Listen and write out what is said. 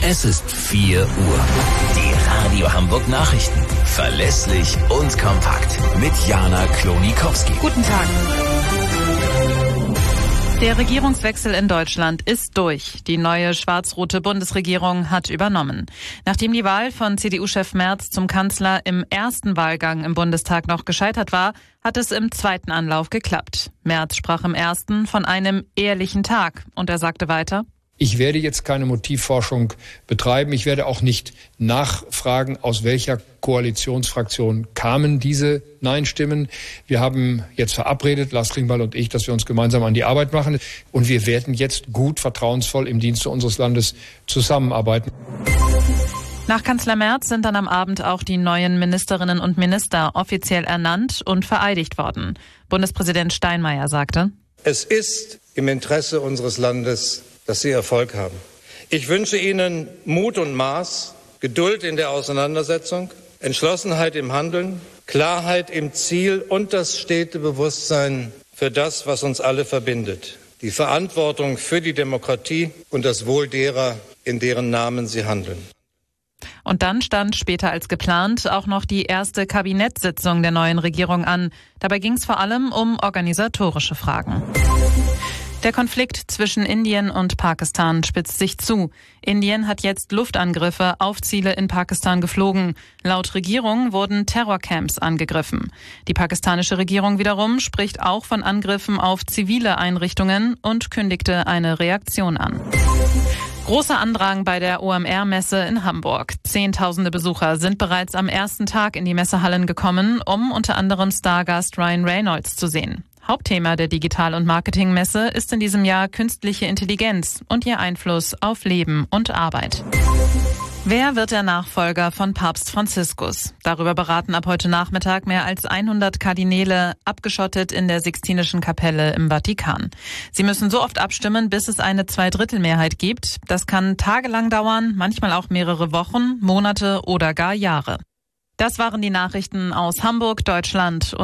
Es ist 4 Uhr. Die Radio Hamburg Nachrichten. Verlässlich und kompakt. Mit Jana Klonikowski. Guten Tag. Der Regierungswechsel in Deutschland ist durch. Die neue schwarz-rote Bundesregierung hat übernommen. Nachdem die Wahl von CDU-Chef Merz zum Kanzler im ersten Wahlgang im Bundestag noch gescheitert war, hat es im zweiten Anlauf geklappt. Merz sprach im ersten von einem ehrlichen Tag und er sagte weiter: Ich werde jetzt keine Motivforschung betreiben. Ich werde auch nicht nachfragen, aus welcher Koalitionsfraktion kamen diese Nein-Stimmen. Wir haben jetzt verabredet, Lars Klingbeil und ich, dass wir uns gemeinsam an die Arbeit machen. Und wir werden jetzt gut, vertrauensvoll im Dienste unseres Landes zusammenarbeiten. Nach Kanzler Merz sind dann am Abend auch die neuen Ministerinnen und Minister offiziell ernannt und vereidigt worden. Bundespräsident Steinmeier sagte: Es ist im Interesse unseres Landes, dass Sie Erfolg haben. Ich wünsche Ihnen Mut und Maß, Geduld in der Auseinandersetzung, Entschlossenheit im Handeln, Klarheit im Ziel und das stete Bewusstsein für das, was uns alle verbindet. Die Verantwortung für die Demokratie und das Wohl derer, in deren Namen Sie handeln. Und dann stand später als geplant auch noch die erste Kabinettssitzung der neuen Regierung an. Dabei ging es vor allem um organisatorische Fragen. Der Konflikt zwischen Indien und Pakistan spitzt sich zu. Indien hat jetzt Luftangriffe auf Ziele in Pakistan geflogen. Laut Regierung wurden Terrorcamps angegriffen. Die pakistanische Regierung wiederum spricht auch von Angriffen auf zivile Einrichtungen und kündigte eine Reaktion an. Großer Andrang bei der OMR-Messe in Hamburg. Zehntausende Besucher sind bereits am ersten Tag in die Messehallen gekommen, um unter anderem Stargast Ryan Reynolds zu sehen. Hauptthema der Digital- und Marketingmesse ist in diesem Jahr künstliche Intelligenz und ihr Einfluss auf Leben und Arbeit. Wer wird der Nachfolger von Papst Franziskus? Darüber beraten ab heute Nachmittag mehr als 100 Kardinäle, abgeschottet in der Sixtinischen Kapelle im Vatikan. Sie müssen so oft abstimmen, bis es eine Zweidrittelmehrheit gibt. Das kann tagelang dauern, manchmal auch mehrere Wochen, Monate oder gar Jahre. Das waren die Nachrichten aus Hamburg, Deutschland.